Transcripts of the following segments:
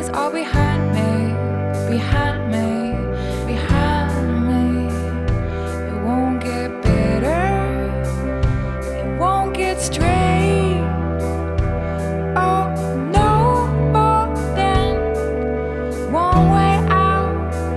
all behind me, behind me, behind me. It won't get better, it won't get straight. Oh, no more than one way out.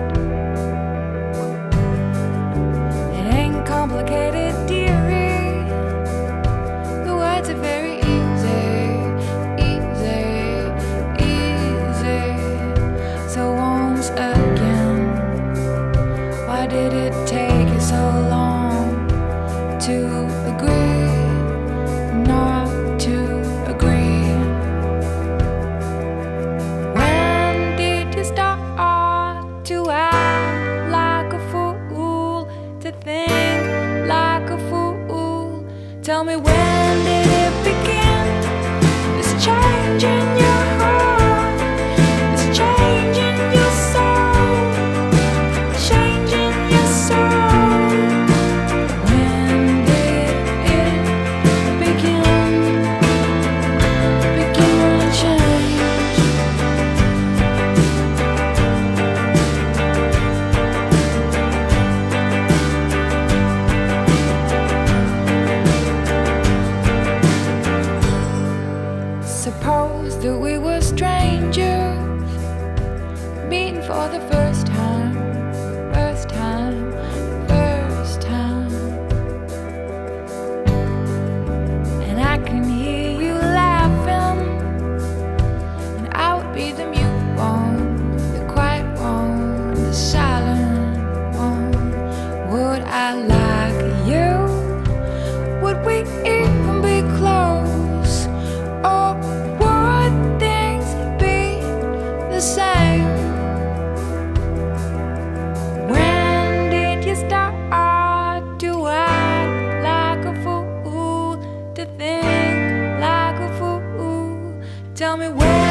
It ain't complicated, dearie. The words are very easy, easy, easy. So once again, why did it take you so long to agree, not to agree? When did you start to act like a fool, to think like a fool? Tell me, when did it begin? This change in your heart, this change in your soul, change in your soul. When did it begin? Begin to change. Suppose that we were strangers, meeting for the first time, first time, first time. And I can hear you laughing, and I would be the mute one, the quiet one, the silent one. Would I like you? Would we even be close? Or would things be the same? When did you start to act like a fool, to think like a fool? Tell me, when